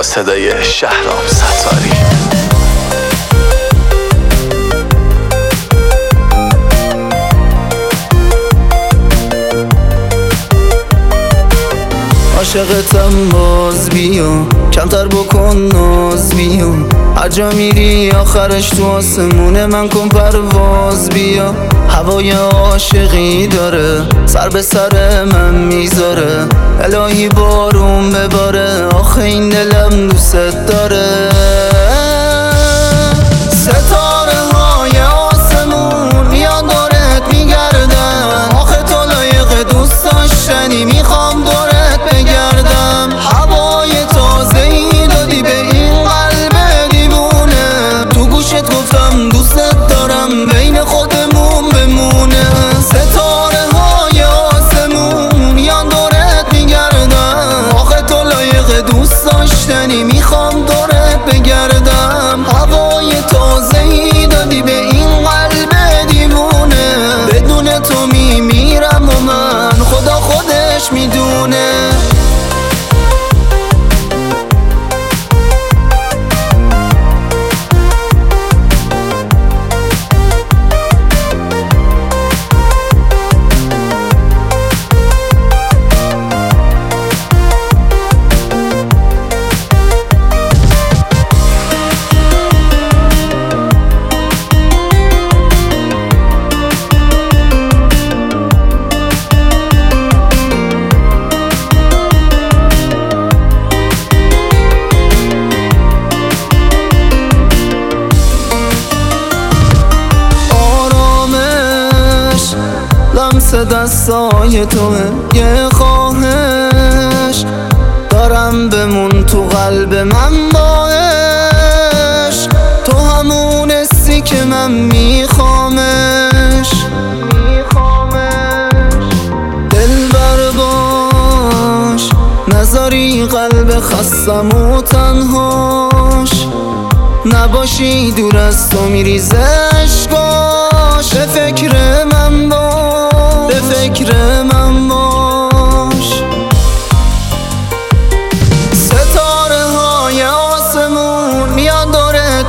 با صدای شهرام ستاری. عاشقتم باز بیا، کمتر بکن ناز بیا، هر جا میری آخرش تو آسمونه من کن پرواز بیا. هوای عاشقی داره سر به سر من میذاره، الهی بارون بباره آخه این دلم دوست داره. ستاره های آسمون میان دارت میگردن، آخه تو لایق دوست داشتنی میخوام دورت بگردم. هوای تازه ای دادی به این قلب دیوونه، تو گوشت گفتم دوستت دارم بین خودمون بمونه. ستاره های آسمون میان دورت میگردن، آخه تو لایق دوست داشتنی میخوام دورت بگردم. هوای تازه ای دادی به این قلب دیوونه، بدون تو میمیرم و من خدا خودش میدونه. لمس دستای توه یه خواهش دارم بمون تو قلب من باش، تو همون حسی که من میخوامش. دلبر باش نذاری قلب خستم و تنهاش، نباشی دور از تو میریزه اشکاش. به فکر من باش، به فکر من باش. ستاره های آسمون میان دورت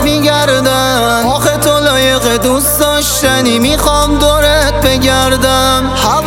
میگردن، آخه تو لایق دوست داشتنی میخوام دورت بگردم.